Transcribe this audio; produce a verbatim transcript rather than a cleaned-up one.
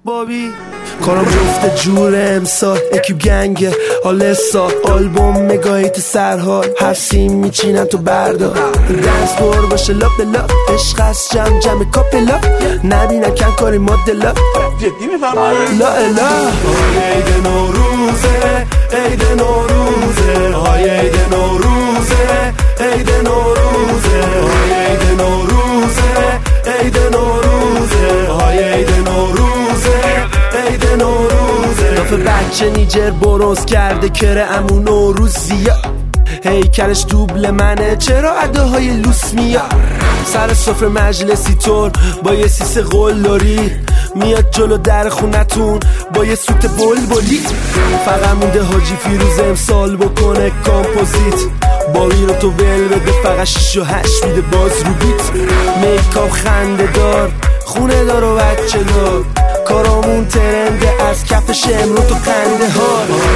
بابی کارم جفت جور امسال اکیب گنگ آلسا آلبوم نگاهیت سرحال هر سیم میچینم تو بردار دنس بور باشه لا بلا عشق از جمع جمع کاپلا نبینم کن کاری مدلا جدی میفرمایی؟ لا الا عید نوروزه عید نوروزه های عید نوروزه عید نوروزه های عید نوروزه عید نوروزه های عید نوروزه عید نوروزه دافه بچه نیجر بروز کرده کره امو نوروزیا هیکلش دوبل منه چرا اداهای لوس میاد سر سفره مجلسی طور با یه سیس قلدری میاد جلو در خونتون با یه سوت بلبلی فقط مونده حاجی فیروز امسال بکنه کامپوزیت باقی رو تو ول بده فقط شیش و هشت میده باز رو بیت میکاپ خنده دار خونه دار و بچه دار کارامون ترنده از کف شمرو تو خنده ها